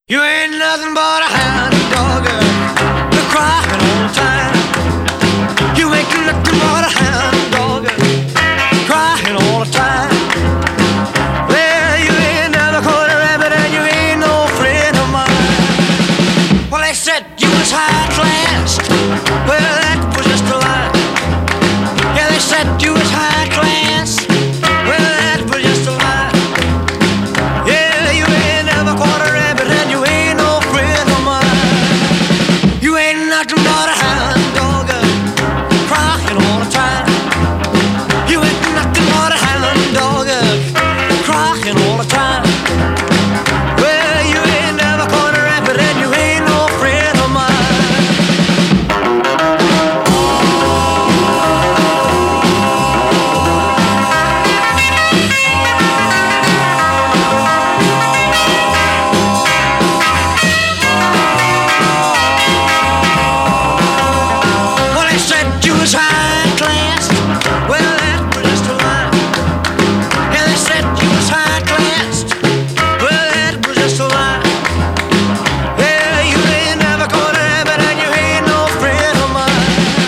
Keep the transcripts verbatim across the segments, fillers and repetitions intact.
You ain't nothing but a hound dog, you're crying all the time. You ain't nothing but a hound dog, crying all the time. Well, you ain't never caught a rabbit and you ain't no friend of mine. Well, they said you was high class, well, that was just a lie. Yeah, they said you was high class, well, that was just a lie. Yeah, you ain't never caught a rabbit and you ain't no friend of mine. You ain't nothing but a hound dog, crying all the time. You ain't nothing but a hound dog, crying all the time. Well, you ain't never caught a rabbit and you ain't no friend of mine. Well, they said you was high class, well, that was just a lie. Yeah, they said you was high class, well, that was just a lie. Yeah, you ain't never caught a rabbit and you ain't no friend of mine.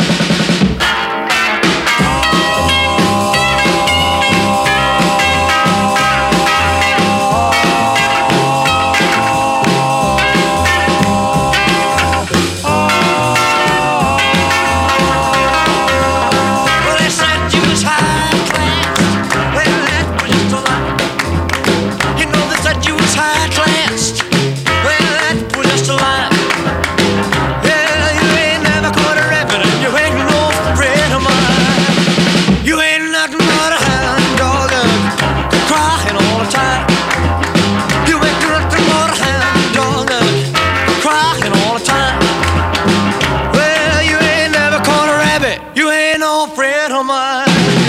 Well, they said you was high class, well, that was just a lie. You know they said you was high class, well, that was just a lie. Yeah, you ain't never caught a rabbit and you ain't no friend of mine. You ain't nothing but a hound dog, crying all the time. You ain't nothing but a hound dog, crying all the time. Well, you ain't never caught a rabbit, you ain't no friend of mine.